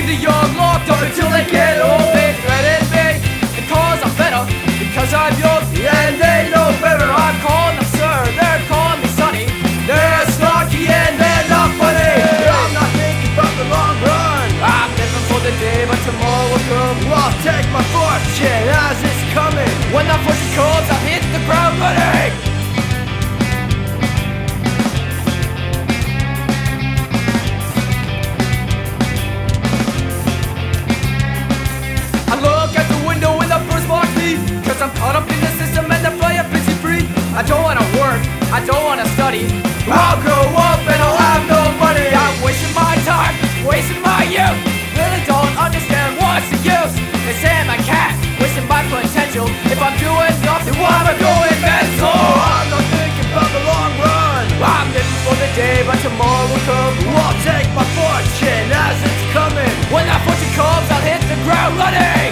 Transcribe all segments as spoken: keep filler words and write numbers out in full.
the young locked up until they get old. They threaten me because I'm better, because I'm young and they know better. I'm calling them sir, they're calling me sonny. They're snarky and they're not funny. I'm not thinking about the long run. I'm living for the day, but tomorrow will come. I'll take my fortune as it's coming. When that fortune comes, I'll hit the ground running. I look out the window with a birthmark leaf, cause I'm caught up in the system and the fire busy free. I don't wanna work, I don't wanna study. I'll grow up and I'll have no money. I'm wasting my time, wasting my youth. Really don't understand what's the use. They say I'm a cat, wasting my potential. If I'm doing nothing, why am I going mental? I'm not thinking about the long run. I'm living for the day, but tomorrow will come. I'll take my fortune as it's coming. When that fortune comes, I'll hit the ground running.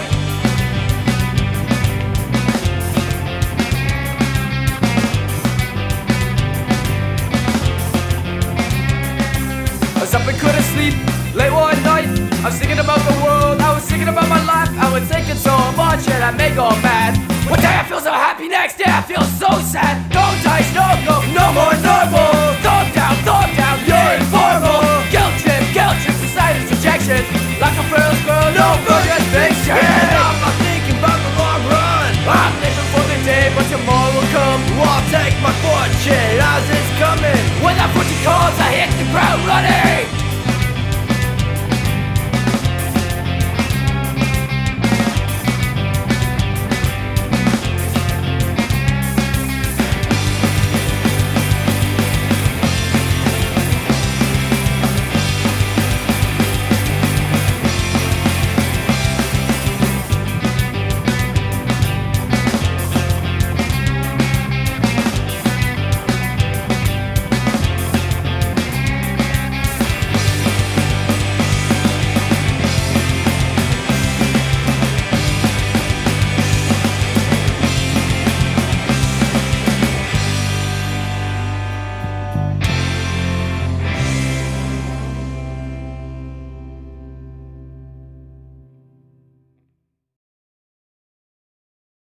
I was up and couldn't sleep late one night. I was thinking about the world, I was thinking about my life. I was thinking so much and I may go mad. One day I feel so happy, next day I feel so sad. No dice, no go, no more normal. Thumb down, thumb down, you're informal. Guilt trip, guilt trip, society's rejection. Like a first girl, no further fiction. And I'm not thinking about the long run. I'm living for the day, but tomorrow will come. I'll take my fortune as it's coming. When that fortune comes, I hit the ground running.